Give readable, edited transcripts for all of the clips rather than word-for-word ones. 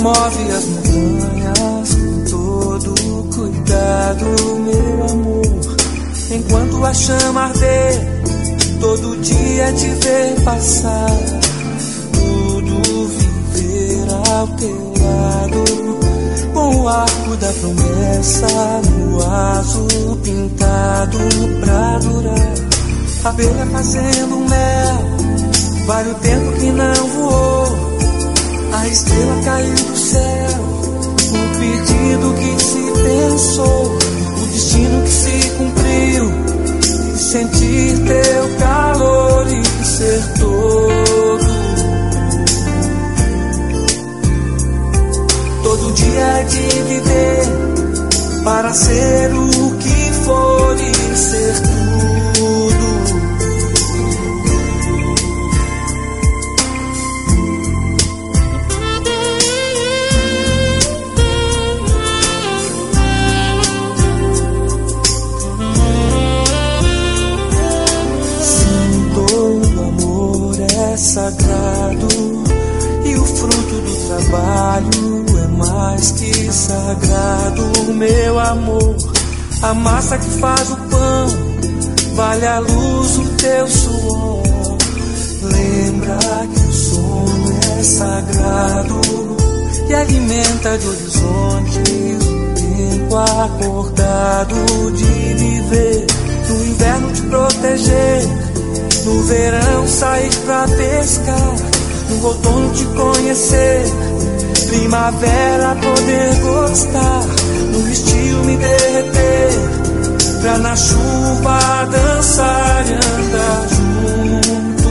move as montanhas com todo cuidado, meu amor. Enquanto a chama arder, todo dia te ver passar, tudo viver ao teu lado, com o arco da promessa no azul pintado pra durar. Abelha fazendo mel, vale o tempo que não voou. A estrela caiu do céu, o pedido que se pensou, o destino que se cumpriu, e sentir teu calor e ser todo. Todo dia é de viver para ser o que for e ser tudo. Sagrado, e o fruto do trabalho é mais que sagrado, meu amor. A massa que faz o pão vale a luz o teu suor. Lembra que o sono é sagrado e alimenta de horizontes o tempo acordado, de viver no inverno, te proteger, no verão sair pra pescar, no outono te conhecer, primavera poder gostar, no estio me derreter, pra na chuva dançar e andar junto.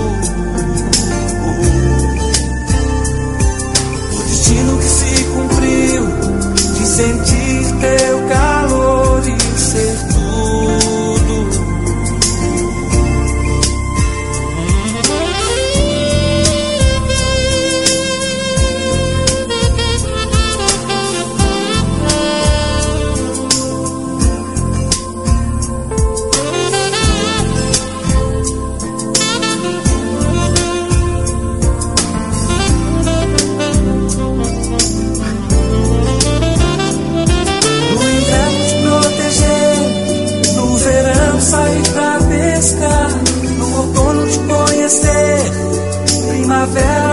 O destino que se cumpriu, de sentir teu calor e ser tudo. No outono te conhecer, primavera